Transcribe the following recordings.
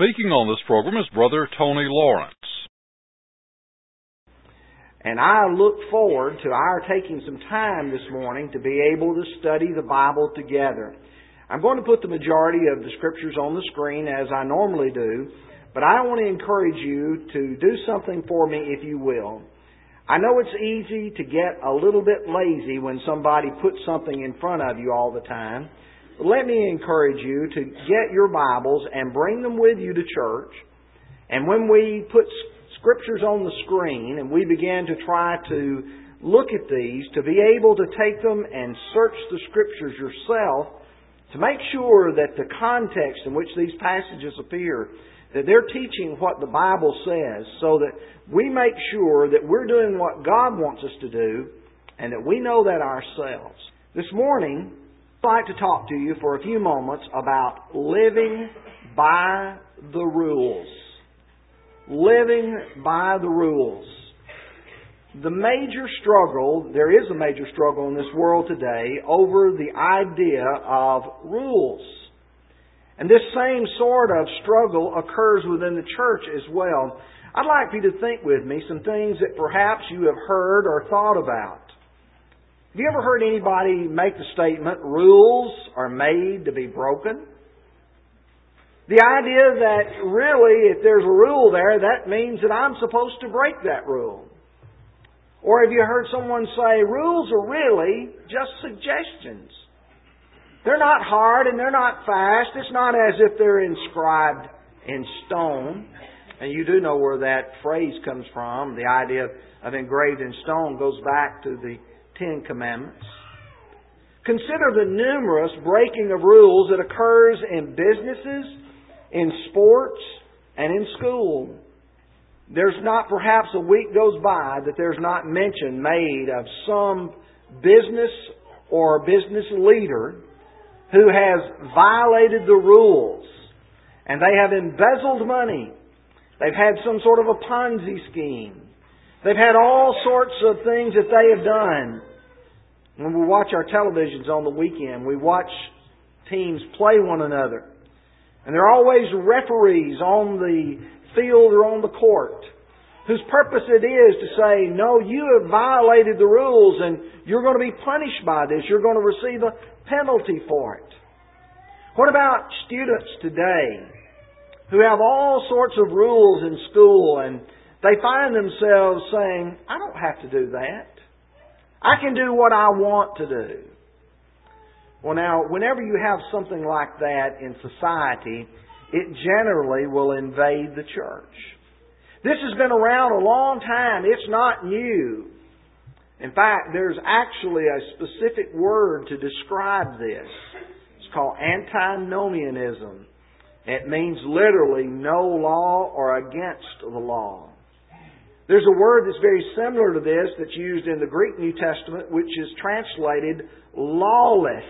Speaking on this program is Brother Tony Lawrence. And I look forward to our taking some time this morning to be able to study the Bible together. I'm going to put the majority of the Scriptures on the screen as I normally do, but I want to encourage you to do something for me if you will. I know it's easy to get a little bit lazy when somebody puts something in front of you all the time. But let me encourage you to get your Bibles and bring them with you to church. And when we put Scriptures on the screen and we begin to try to look at these, to be able to take them and search the Scriptures yourself to make sure that the context in which these passages appear, that they're teaching what the Bible says, so that we make sure that we're doing what God wants us to do and that we know that ourselves. This morning, I'd like to talk to you for a few moments about living by the rules. Living by the rules. There is a major struggle in this world today over the idea of rules. And this same sort of struggle occurs within the church as well. I'd like you to think with me some things that perhaps you have heard or thought about. Have you ever heard anybody make the statement, rules are made to be broken? The idea that really, if there's a rule there, that means that I'm supposed to break that rule. Or have you heard someone say, rules are really just suggestions? They're not hard and they're not fast. It's not as if they're inscribed in stone. And you do know where that phrase comes from. The idea of engraved in stone goes back to the Ten Commandments. Consider the numerous breaking of rules that occurs in businesses, in sports, and in school. There's not perhaps a week goes by that there's not mention made of some business or business leader who has violated the rules, and they have embezzled money. They've had some sort of a Ponzi scheme. They've had all sorts of things that they have done. When we watch our televisions on the weekend, we watch teams play one another. And there are always referees on the field or on the court whose purpose it is to say, no, you have violated the rules and you're going to be punished by this. You're going to receive a penalty for it. What about students today who have all sorts of rules in school and they find themselves saying, I don't have to do that. I can do what I want to do. Well, now, whenever you have something like that in society, it generally will invade the church. This has been around a long time. It's not new. In fact, there's actually a specific word to describe this. It's called antinomianism. It means literally no law or against the law. There's a word that's very similar to this that's used in the Greek New Testament, which is translated lawless,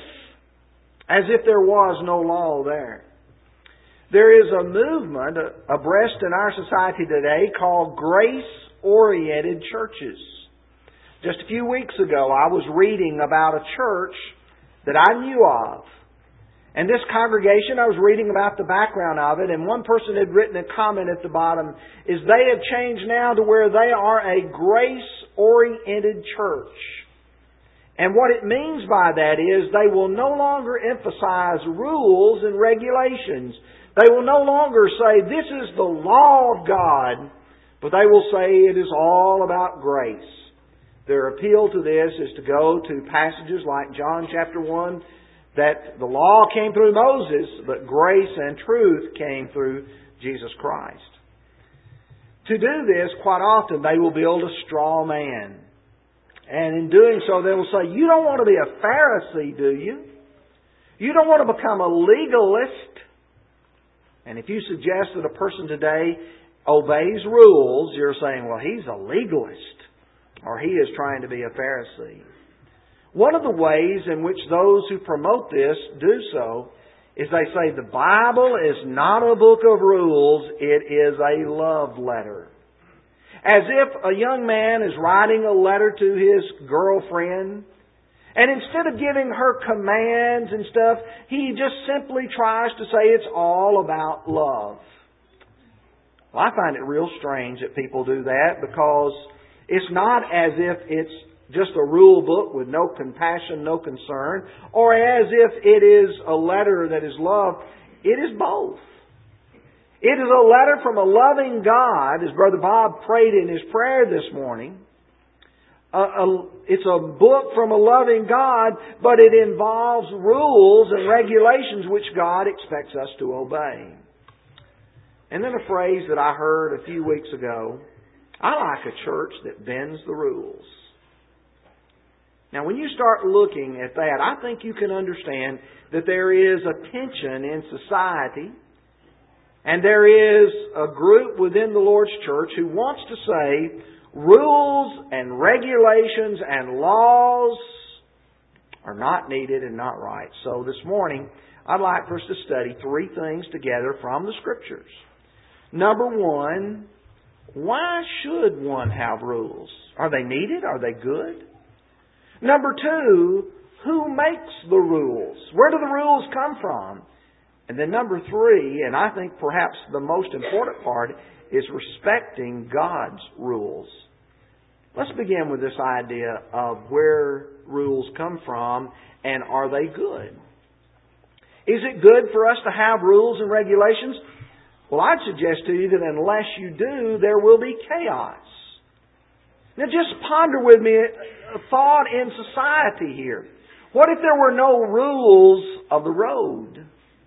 as if there was no law there. There is a movement abreast in our society today called grace-oriented churches. Just a few weeks ago, I was reading about a church that I knew of. And this congregation, I was reading about the background of it, and one person had written a comment at the bottom, is they have changed now to where they are a grace-oriented church. And what it means by that is they will no longer emphasize rules and regulations. They will no longer say, this is the law of God, but they will say it is all about grace. Their appeal to this is to go to passages like John chapter 1, that the law came through Moses, but grace and truth came through Jesus Christ. To do this, quite often they will build a straw man. And in doing so, they will say, you don't want to be a Pharisee, do you? You don't want to become a legalist. And if you suggest that a person today obeys rules, you're saying, well, he's a legalist, or he is trying to be a Pharisee. One of the ways in which those who promote this do so is they say the Bible is not a book of rules, it is a love letter. As if a young man is writing a letter to his girlfriend, and instead of giving her commands and stuff, he just simply tries to say it's all about love. Well, I find it real strange that people do that, because it's not as if it's just a rule book with no compassion, no concern, or as if it is a letter that is love. It is both. It is a letter from a loving God, as Brother Bob prayed in his prayer this morning. It's a book from a loving God, but it involves rules and regulations which God expects us to obey. And then a phrase that I heard a few weeks ago: I like a church that bends the rules. Now, when you start looking at that, I think you can understand that there is a tension in society, and there is a group within the Lord's church who wants to say rules and regulations and laws are not needed and not right. So this morning, I'd like for us to study three things together from the Scriptures. Number one, why should one have rules? Are they needed? Are they good? Number two, who makes the rules? Where do the rules come from? And then number three, and I think perhaps the most important part, is respecting God's rules. Let's begin with this idea of where rules come from, and are they good? Is it good for us to have rules and regulations? Well, I'd suggest to you that unless you do, there will be chaos. Now just ponder with me a thought in society here. What if there were no rules of the road?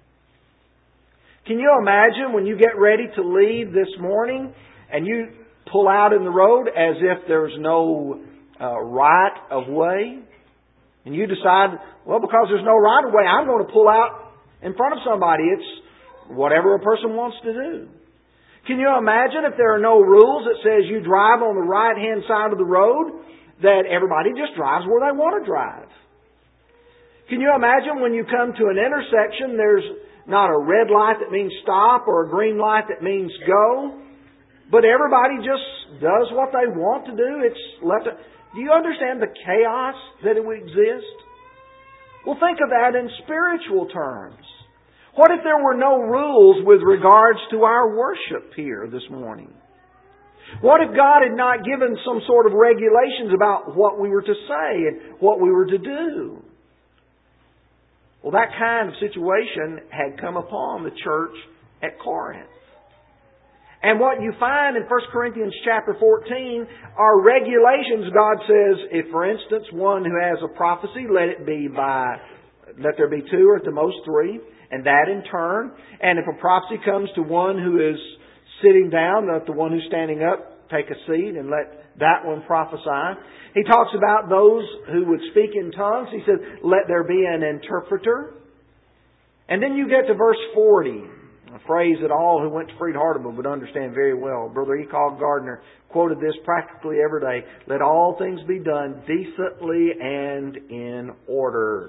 Can you imagine when you get ready to leave this morning and you pull out in the road as if there's no right of way? And you decide, well, because there's no right of way, I'm going to pull out in front of somebody. It's whatever a person wants to do. Can you imagine if there are no rules that says you drive on the right-hand side of the road, that everybody just drives where they want to drive? Can you imagine when you come to an intersection, there's not a red light that means stop or a green light that means go, but everybody just does what they want to do? Do you understand the chaos that it would exist? Well, think of that in spiritual terms. What if there were no rules with regards to our worship here this morning? What if God had not given some sort of regulations about what we were to say and what we were to do? Well, that kind of situation had come upon the church at Corinth. And what you find in 1 Corinthians chapter 14 are regulations. God says, if for instance one who has a prophecy, let there be two or at the most three. And that in turn. And if a prophecy comes to one who is sitting down, let the one who's standing up take a seat and let that one prophesy. He talks about those who would speak in tongues. He says, let there be an interpreter. And then you get to verse 40, a phrase that all who went to Freed Hardeman would understand very well. Brother Ecog Gardner quoted this practically every day. Let all things be done decently and in order.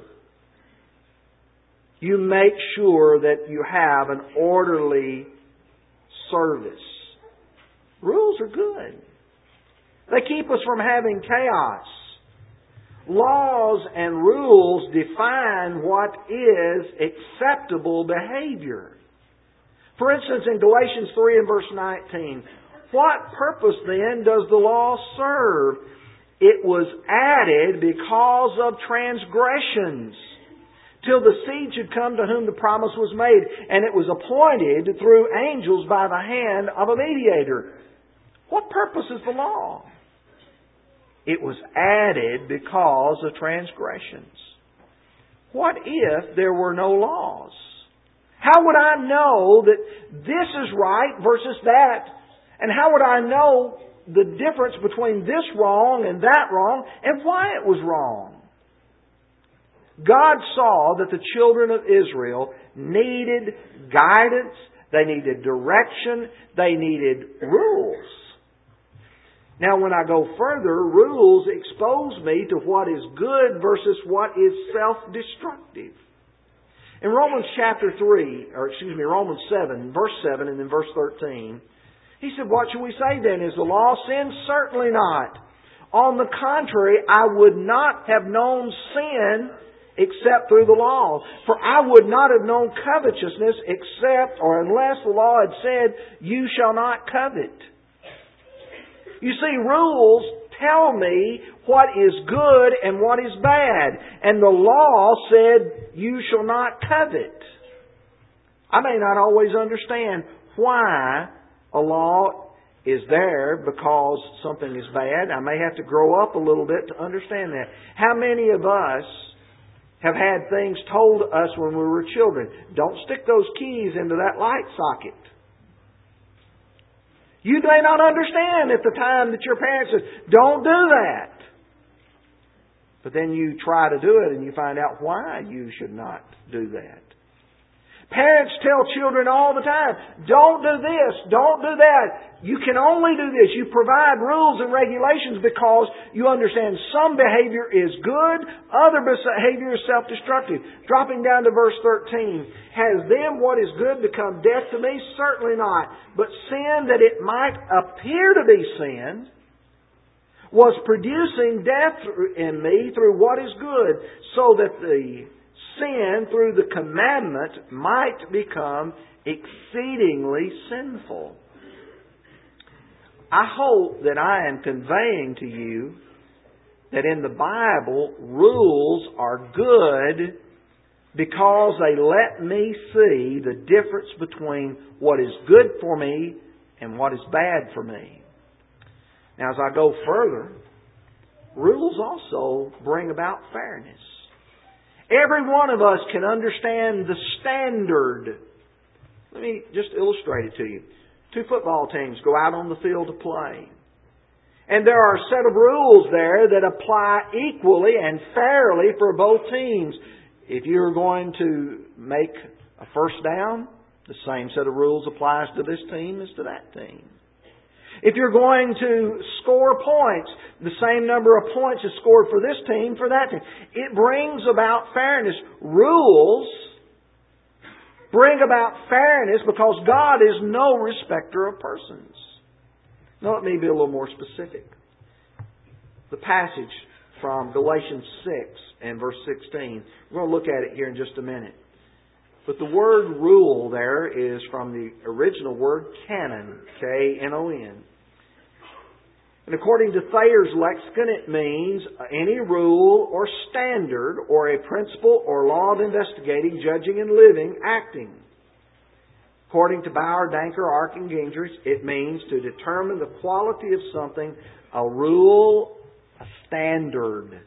You make sure that you have an orderly service. Rules are good. They keep us from having chaos. Laws and rules define what is acceptable behavior. For instance, in Galatians 3 and verse 19, what purpose then does the law serve? It was added because of transgressions, till the seed should come to whom the promise was made, and it was appointed through angels by the hand of a mediator. What purpose is the law? It was added because of transgressions. What if there were no laws? How would I know that this is right versus that? And how would I know the difference between this wrong and that wrong and why it was wrong? God saw that the children of Israel needed guidance, they needed direction, they needed rules. Now when I go further, rules expose me to what is good versus what is self-destructive. In Romans 7, verse 7 and then verse 13, he said, what shall we say then? Is the law sin? Certainly not. On the contrary, I would not have known sin except through the law. For I would not have known covetousness except or unless the law had said, you shall not covet. You see, rules tell me what is good and what is bad. And the law said, you shall not covet. I may not always understand why a law is there because something is bad. I may have to grow up a little bit to understand that. How many of us have had things told us when we were children? Don't stick those keys into that light socket. You may not understand at the time that your parents said, don't do that. But then you try to do it and you find out why you should not do that. Parents tell children all the time, don't do this, don't do that. You can only do this. You provide rules and regulations because you understand some behavior is good, other behavior is self-destructive. Dropping down to verse 13. Has then what is good become death to me? Certainly not. But sin, that it might appear to be sin, was producing death in me through what is good, so that the sin through the commandment might become exceedingly sinful. I hope that I am conveying to you that in the Bible, rules are good because they let me see the difference between what is good for me and what is bad for me. Now, as I go further, rules also bring about fairness. Every one of us can understand the standard. Let me just illustrate it to you. 2 football teams go out on the field to play. And there are a set of rules there that apply equally and fairly for both teams. If you're going to make a first down, the same set of rules applies to this team as to that team. If you're going to score points, the same number of points is scored for this team, for that team. It brings about fairness. Rules bring about fairness because God is no respecter of persons. Now let me be a little more specific. The passage from Galatians 6 and verse 16. We're going to look at it here in just a minute. But the word rule there is from the original word canon, K-N-O-N. And according to Thayer's lexicon, it means any rule or standard or a principle or law of investigating, judging, and living, acting. According to Bauer, Danker, Ark, and Gingrich, it means to determine the quality of something, a rule, a standard.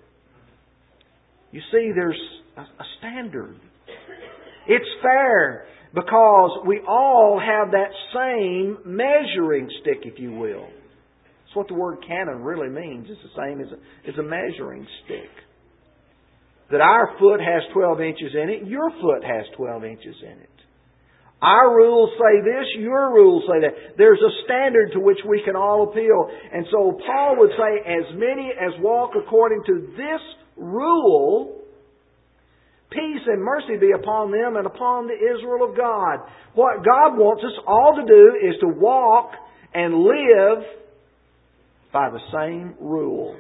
You see, there's a standard. It's fair because we all have that same measuring stick, if you will. That's what the word canon really means. It's the same as a measuring stick. That our foot has 12 inches in it, your foot has 12 inches in it. Our rules say this, your rules say that. There's a standard to which we can all appeal. And so Paul would say, as many as walk according to this rule, peace and mercy be upon them and upon the Israel of God. What God wants us all to do is to walk and live by the same rule.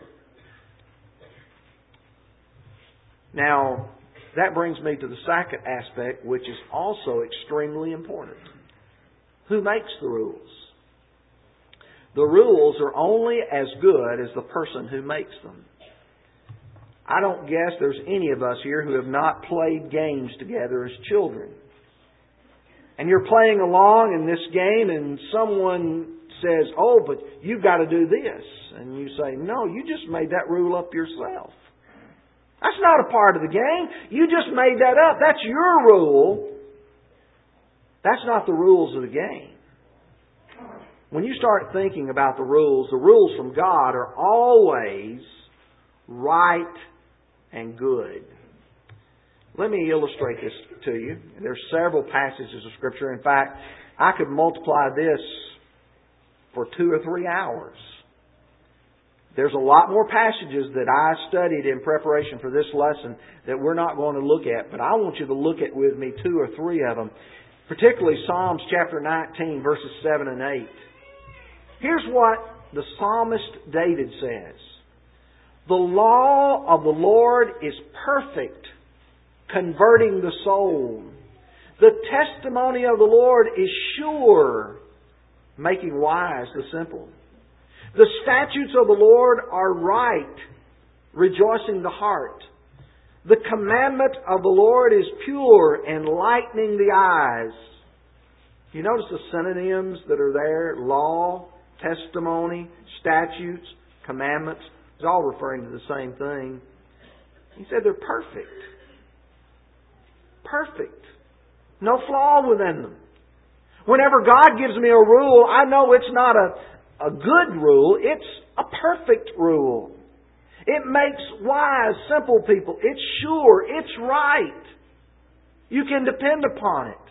Now, that brings me to the second aspect, which is also extremely important. Who makes the rules? The rules are only as good as the person who makes them. I don't guess there's any of us here who have not played games together as children. And you're playing along in this game and someone says, oh, but you've got to do this. And you say, no, you just made that rule up yourself. That's not a part of the game. You just made that up. That's your rule. That's not the rules of the game. When you start thinking about the rules from God are always right and good. Let me illustrate this to you. There's several passages of Scripture. In fact, I could multiply this for 2 or 3 hours. There's a lot more passages that I studied in preparation for this lesson that we're not going to look at, but I want you to look at with me 2 or 3 of them, particularly Psalms chapter 19, verses 7 and 8. Here's what the psalmist David says. The law of the Lord is perfect, converting the soul. The testimony of the Lord is sure, making wise the simple. The statutes of the Lord are right, rejoicing the heart. The commandment of the Lord is pure, enlightening the eyes. You notice the synonyms that are there? Law, testimony, statutes, commandments. It's all referring to the same thing. He said they're perfect. Perfect. No flaw within them. Whenever God gives me a rule, I know it's not a good rule. It's a perfect rule. It makes wise, simple people. It's sure. It's right. You can depend upon it.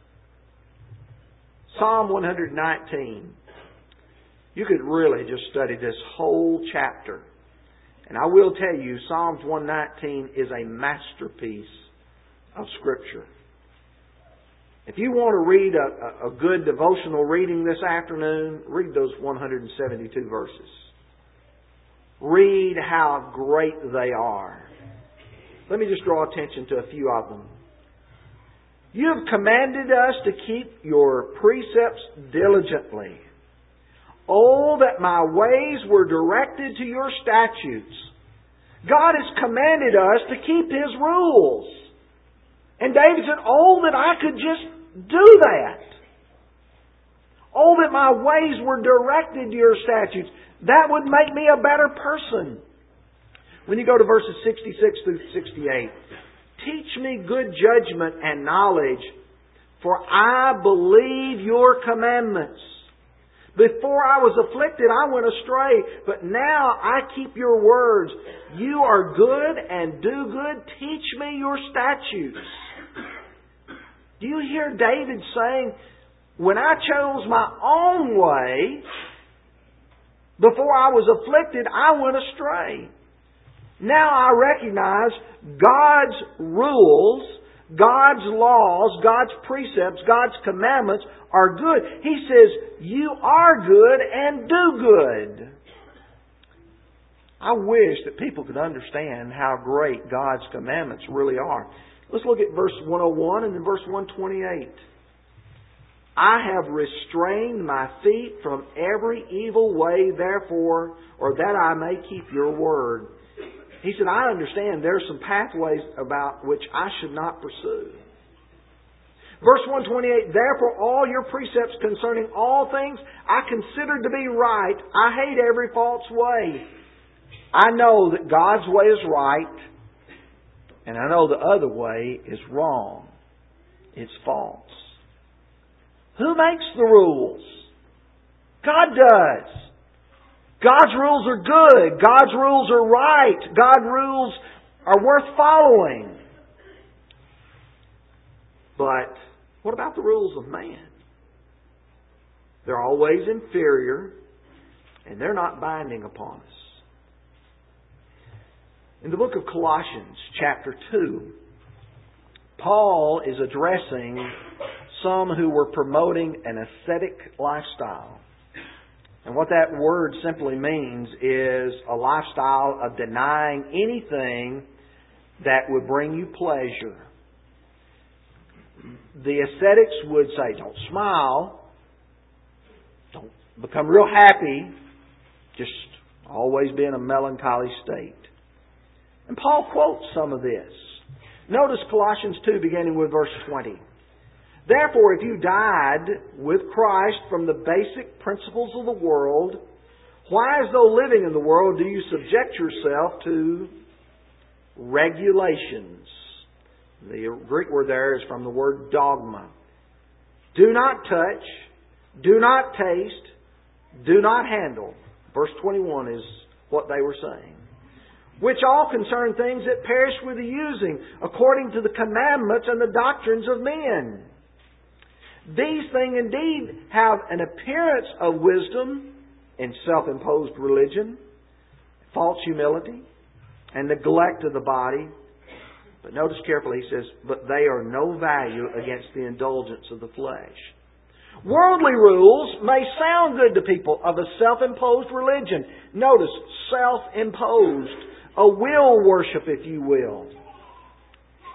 Psalm 119. You could really just study this whole chapter. And I will tell you, Psalms 119 is a masterpiece of Scripture. If you want to read a good devotional reading this afternoon, read those 172 verses. Read how great they are. Let me just draw attention to a few of them. You have commanded us to keep your precepts diligently. Oh, that my ways were directed to your statutes. God has commanded us to keep His rules. And David said, oh, that I could just do that. Oh, that my ways were directed to your statutes. That would make me a better person. When you go to verses 66 through 68, teach me good judgment and knowledge, for I believe your commandments. Before I was afflicted, I went astray, but now I keep your words. You are good and do good. Teach me your statutes. Do you hear David saying, when I chose my own way, before I was afflicted, I went astray. Now I recognize God's rules, God's laws, God's precepts, God's commandments are good. He says, you are good and do good. I wish that people could understand how great God's commandments really are. Let's look at verse 101 and then verse 128. I have restrained my feet from every evil way, therefore, or that I may keep your word. He said, I understand there are some pathways about which I should not pursue. Verse 128, therefore all your precepts concerning all things I consider to be right. I hate every false way. I know that God's way is right, and I know the other way is wrong. It's false. Who makes the rules? God does. God's rules are good. God's rules are right. God's rules are worth following. But what about the rules of man? They're always inferior, and they're not binding upon us. In the book of Colossians, chapter 2, Paul is addressing some who were promoting an ascetic lifestyle. And what that word simply means is a lifestyle of denying anything that would bring you pleasure. The ascetics would say, don't smile, don't become real happy, just always be in a melancholy state. And Paul quotes some of this. Notice Colossians 2 beginning with verse 20. Therefore, if you died with Christ from the basic principles of the world, why, as though living in the world, do you subject yourself to regulations? The Greek word there is from the word dogma. Do not touch, do not taste, do not handle. Verse 21 is what they were saying. Which all concern things that perish with the using, according to the commandments and the doctrines of men. These things indeed have an appearance of wisdom in self-imposed religion, false humility, and neglect of the body. But notice carefully, he says, but they are no value against the indulgence of the flesh. Worldly rules may sound good to people of a self-imposed religion. Notice, self-imposed. A will worship, if you will.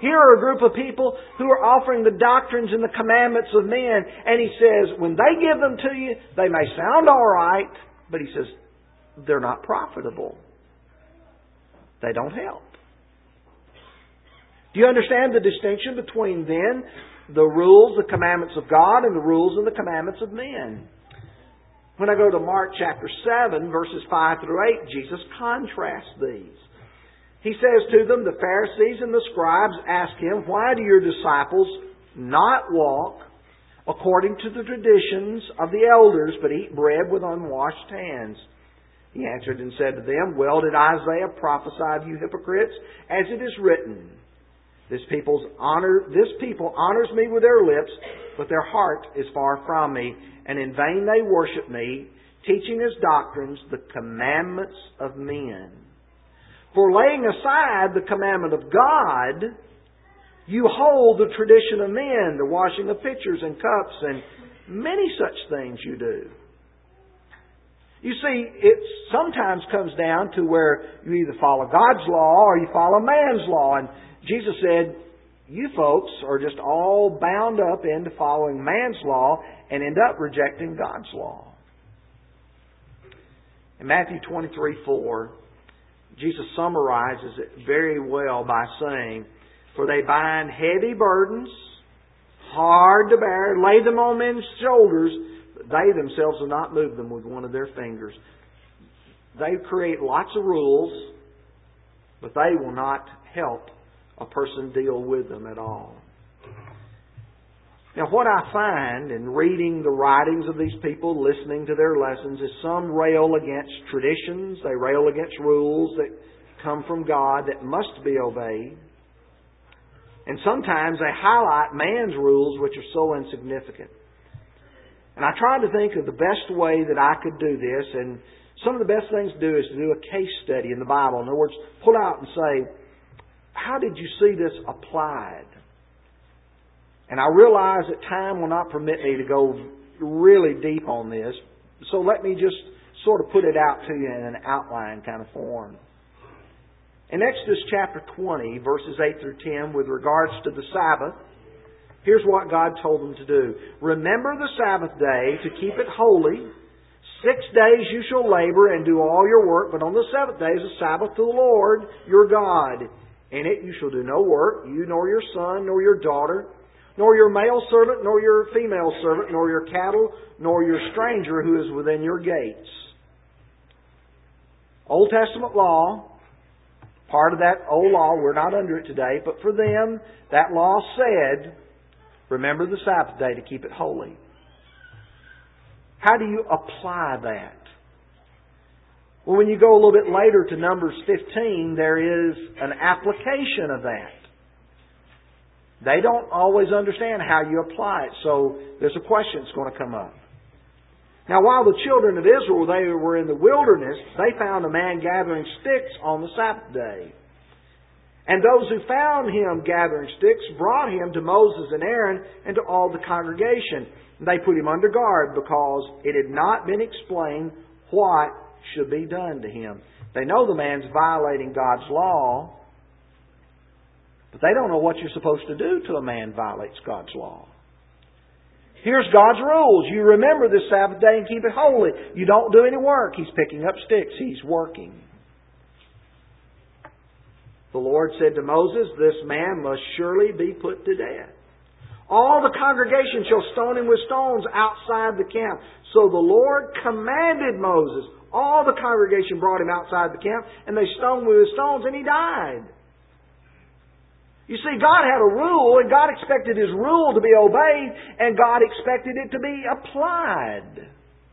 Here are a group of people who are offering the doctrines and the commandments of men. And He says, when they give them to you, they may sound all right, but He says, they're not profitable. They don't help. Do you understand the distinction between then the rules, the commandments of God, and the rules and the commandments of men? When I go to Mark chapter 7, verses 5 through 8, Jesus contrasts these. He says to them, the Pharisees and the scribes ask Him, why do your disciples not walk according to the traditions of the elders, but eat bread with unwashed hands? He answered and said to them, well did Isaiah prophesy of you hypocrites, as it is written, This people honors me with their lips, but their heart is far from me, and in vain they worship me, teaching as doctrines the commandments of men. For laying aside the commandment of God, you hold the tradition of men, the washing of pitchers and cups, and many such things you do. You see, it sometimes comes down to where you either follow God's law or you follow man's law. And Jesus said, you folks are just all bound up into following man's law and end up rejecting God's law. In Matthew 23:4, Jesus summarizes it very well by saying, for they bind heavy burdens, hard to bear, lay them on men's shoulders, but they themselves will not move them with one of their fingers. They create lots of rules, but they will not help a person deal with them at all. Now, what I find in reading the writings of these people, listening to their lessons, is some rail against traditions, they rail against rules that come from God that must be obeyed. And sometimes they highlight man's rules which are so insignificant. And I tried to think of the best way that I could do this, and some of the best things to do is to do a case study in the Bible. In other words, pull out and say, how did you see this applied? And I realize that time will not permit me to go really deep on this, so let me just sort of put it out to you in an outline kind of form. In Exodus chapter 20, verses 8 through 10, with regards to the Sabbath, here's what God told them to do. Remember the Sabbath day to keep it holy. 6 days you shall labor and do all your work, but on the seventh day is a Sabbath to the Lord your God. In it you shall do no work, you nor your son, nor your daughter, nor your male servant, nor your female servant, nor your cattle, nor your stranger who is within your gates. Old Testament law, part of that old law, we're not under it today, but for them, that law said, remember the Sabbath day to keep it holy. How do you apply that? Well, when you go a little bit later to Numbers 15, there is an application of that. They don't always understand how you apply it, so there's a question that's going to come up. Now, while the children of Israel, they were in the wilderness, they found a man gathering sticks on the Sabbath day. And those who found him gathering sticks brought him to Moses and Aaron and to all the congregation. They put him under guard because it had not been explained what should be done to him. They know the man's violating God's law, but they don't know what you're supposed to do to a man who violates God's law. Here's God's rules. You remember this Sabbath day and keep it holy. You don't do any work. He's picking up sticks. He's working. The Lord said to Moses, this man must surely be put to death. All the congregation shall stone him with stones outside the camp. So the Lord commanded Moses. All the congregation brought him outside the camp, and they stoned him with stones, and he died. You see, God had a rule, and God expected His rule to be obeyed, and God expected it to be applied.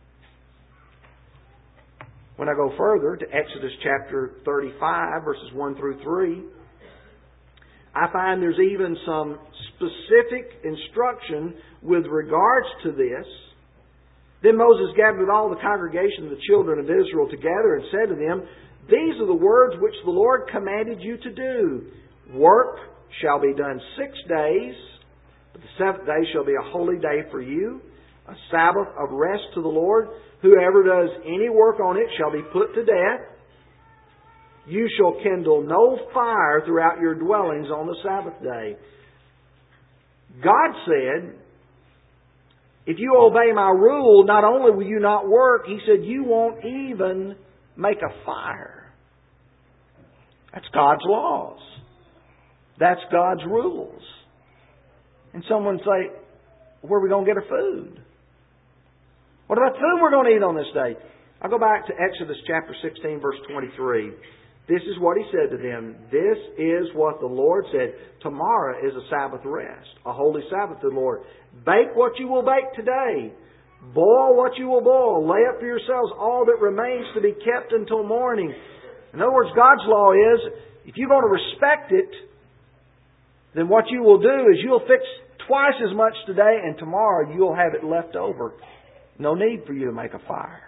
When I go further to Exodus chapter 35, verses 1 through 3, I find there's even some specific instruction with regards to this. Then Moses gathered all the congregation of the children of Israel together and said to them, these are the words which the Lord commanded you to do. Work shall be done 6 days, but the seventh day shall be a holy day for you, a Sabbath of rest to the Lord. Whoever does any work on it shall be put to death. You shall kindle no fire throughout your dwellings on the Sabbath day. God said, if you obey my rule, not only will you not work, He said, you won't even make a fire. That's God's laws. That's God's rules. And someone say, where are we going to get our food? What about the food we're going to eat on this day? I'll go back to Exodus chapter 16, verse 23. This is what He said to them. This is what the Lord said. Tomorrow is a Sabbath rest, a holy Sabbath to the Lord. Bake what you will bake today. Boil what you will boil. Lay up for yourselves all that remains to be kept until morning. In other words, God's law is, if you're going to respect it, then what you will do is you'll fix twice as much today, and tomorrow you'll have it left over. No need for you to make a fire.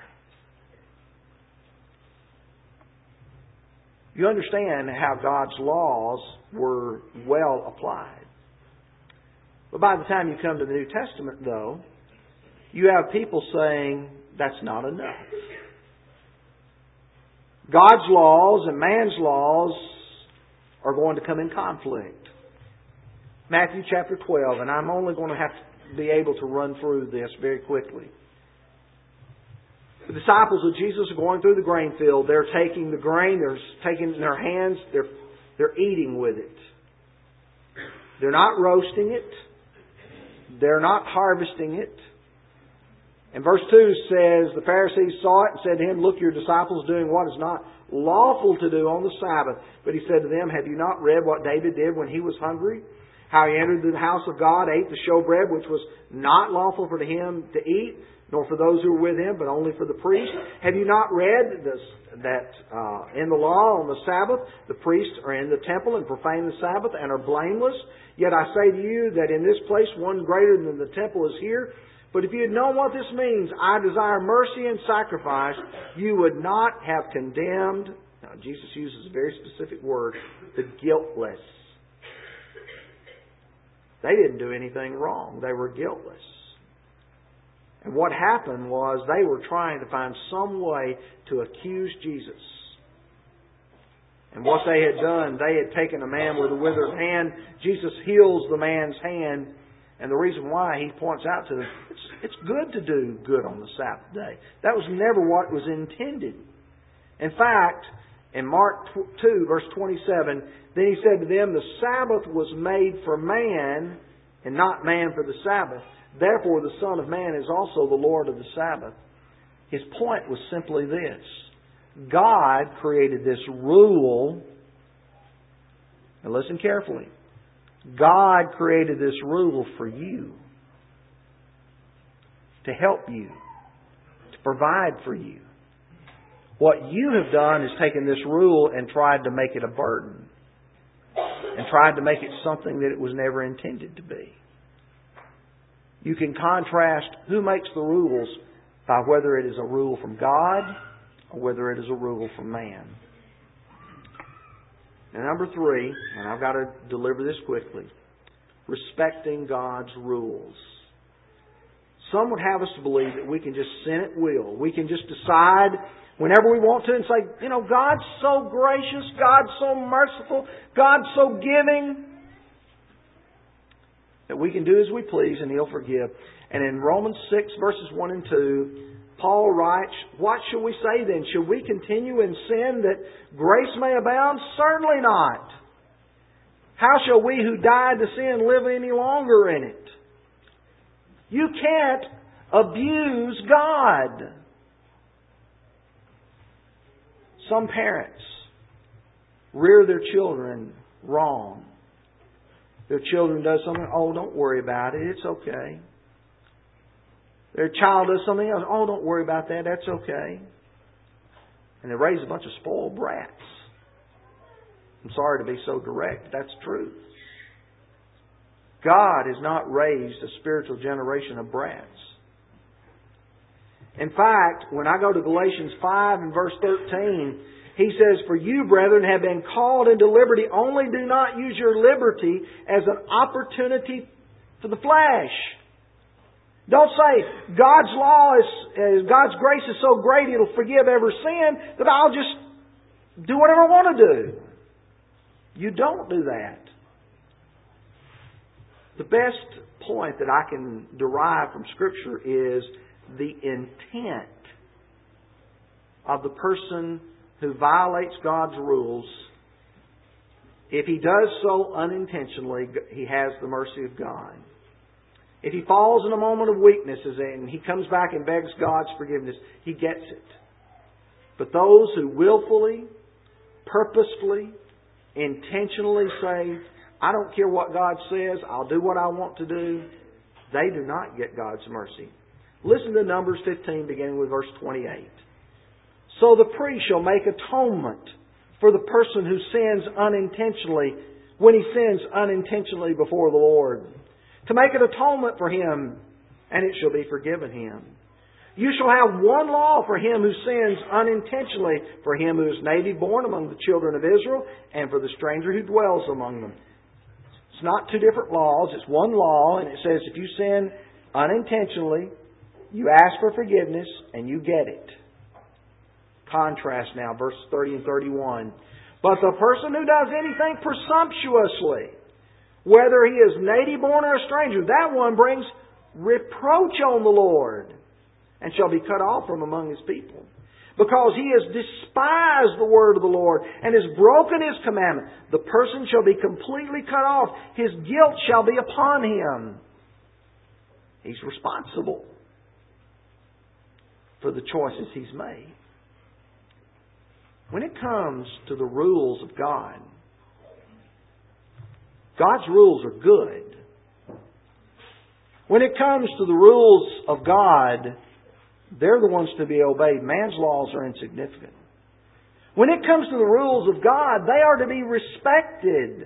You understand how God's laws were well applied. But by the time you come to the New Testament, though, you have people saying that's not enough. God's laws and man's laws are going to come in conflict. Matthew chapter 12, and I'm only going to have to be able to run through this very quickly. The disciples of Jesus are going through the grain field. They're taking the grain, they're taking it in their hands, they're eating with it. They're not roasting it. They're not harvesting it. And verse 2 says, the Pharisees saw it and said to Him, look, your disciples doing what is not lawful to do on the Sabbath. But He said to them, have you not read what David did when he was hungry? How he entered the house of God, ate the showbread, which was not lawful for him to eat, nor for those who were with him, but only for the priest. Have you not read that in the law on the Sabbath, the priests are in the temple and profane the Sabbath and are blameless? Yet I say to you that in this place one greater than the temple is here. But if you had known what this means, I desire mercy and sacrifice, you would not have condemned, now Jesus uses a very specific word, the guiltless. They didn't do anything wrong. They were guiltless. And what happened was they were trying to find some way to accuse Jesus. And what they had done, they had taken a man with a withered hand. Jesus heals the man's hand. And the reason why, He points out to them, it's good to do good on the Sabbath day. That was never what was intended. In fact, in Mark 2, verse 27, then He said to them, the Sabbath was made for man, and not man for the Sabbath. Therefore the Son of Man is also the Lord of the Sabbath. His point was simply this. God created this rule. Now listen carefully. God created this rule for you. To help you. To provide for you. What you have done is taken this rule and tried to make it a burden. And tried to make it something that it was never intended to be. You can contrast who makes the rules by whether it is a rule from God or whether it is a rule from man. And number 3, and I've got to deliver this quickly, respecting God's rules. Some would have us to believe that we can just sin at will. We can just decide whenever we want to and say, God's so gracious, God's so merciful, God's so giving, that we can do as we please and He'll forgive. And in Romans 6, verses 1 and 2, Paul writes, what shall we say then? Shall we continue in sin that grace may abound? Certainly not. How shall we who died to sin live any longer in it? You can't abuse God. Some parents rear their children wrong. Their children does something, don't worry about it, it's okay. Their child does something else, don't worry about that, that's okay. And they raise a bunch of spoiled brats. I'm sorry to be so direct, that's truth. God has not raised a spiritual generation of brats. In fact, when I go to Galatians 5 and verse 13, he says, for you, brethren, have been called into liberty. Only do not use your liberty as an opportunity for the flesh. Don't say, God's grace is so great it'll forgive every sin that I'll just do whatever I want to do. You don't do that. The best point that I can derive from Scripture is the intent of the person who violates God's rules. If he does so unintentionally, he has the mercy of God. If he falls in a moment of weakness and he comes back and begs God's forgiveness, he gets it. But those who willfully, purposefully, intentionally say, I don't care what God says, I'll do what I want to do, they do not get God's mercy. Listen to Numbers 15, beginning with verse 28. So the priest shall make atonement for the person who sins unintentionally, when he sins unintentionally before the Lord, to make an atonement for him, and it shall be forgiven him. You shall have one law for him who sins unintentionally, for him who is native born among the children of Israel, and for the stranger who dwells among them. It's not two different laws, it's one law, and it says if you sin unintentionally, you ask for forgiveness, and you get it. Contrast now, verses 30 and 31. But the person who does anything presumptuously, whether he is native born or a stranger, that one brings reproach on the Lord, and shall be cut off from among his people. Because he has despised the word of the Lord, and has broken his commandment. The person shall be completely cut off. His guilt shall be upon him. He's responsible for the choices he's made. When it comes to the rules of God, God's rules are good. When it comes to the rules of God, they're the ones to be obeyed. Man's laws are insignificant. When it comes to the rules of God, they are to be respected.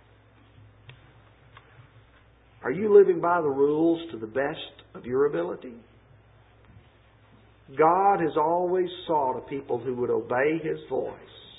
Are you living by the rules to the best of your ability? God has always sought a people who would obey His voice.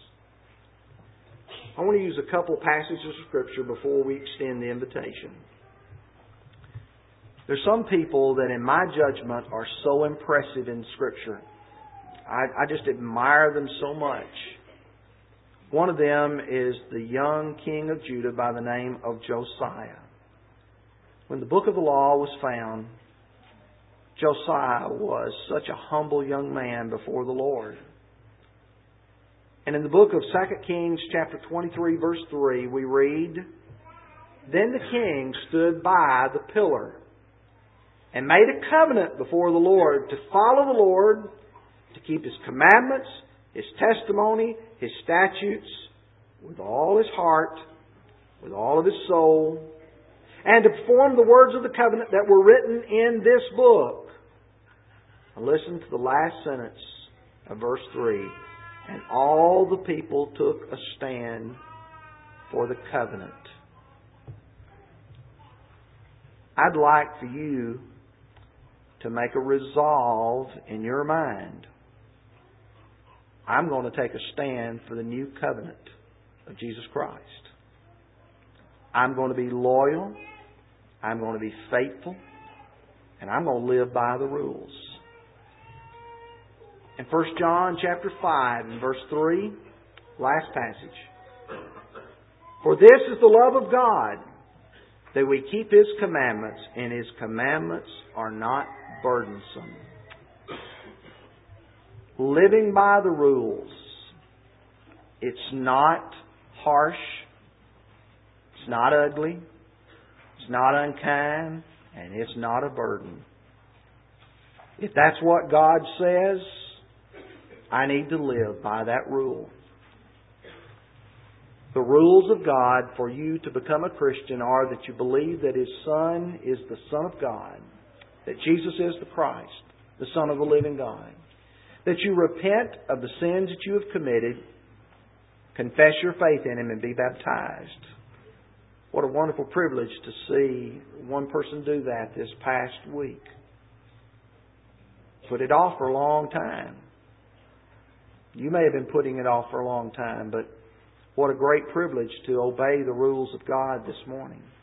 I want to use a couple passages of Scripture before we extend the invitation. There's some people that in my judgment are so impressive in Scripture. I just admire them so much. One of them is the young king of Judah by the name of Josiah. When the book of the law was found, Josiah was such a humble young man before the Lord. And in the book of 2 Kings chapter 23 verse 3 we read, Then the king stood by the pillar and made a covenant before the Lord to follow the Lord, to keep His commandments, His testimony, His statutes with all his heart, with all of his soul, and to perform the words of the covenant that were written in this book. And listen to the last sentence of verse 3. And all the people took a stand for the covenant. I'd like for you to make a resolve in your mind. I'm going to take a stand for the new covenant of Jesus Christ. I'm going to be loyal. I'm going to be faithful. And I'm going to live by the rules. In 1 John chapter 5 and verse 3, last passage. For this is the love of God, that we keep His commandments, and His commandments are not burdensome. Living by the rules. It's not harsh. It's not ugly. It's not unkind. And it's not a burden. If that's what God says, I need to live by that rule. The rules of God for you to become a Christian are that you believe that His Son is the Son of God, that Jesus is the Christ, the Son of the living God, that you repent of the sins that you have committed, confess your faith in Him, and be baptized. What a wonderful privilege to see one person do that this past week. Put it off for a long time. You may have been putting it off for a long time, but what a great privilege to obey the rules of God this morning.